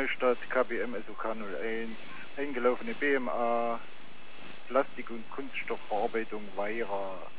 Neustadt, KBM SOK 01, eingelaufene BMA, Plastik- und Kunststoffverarbeitung Weira.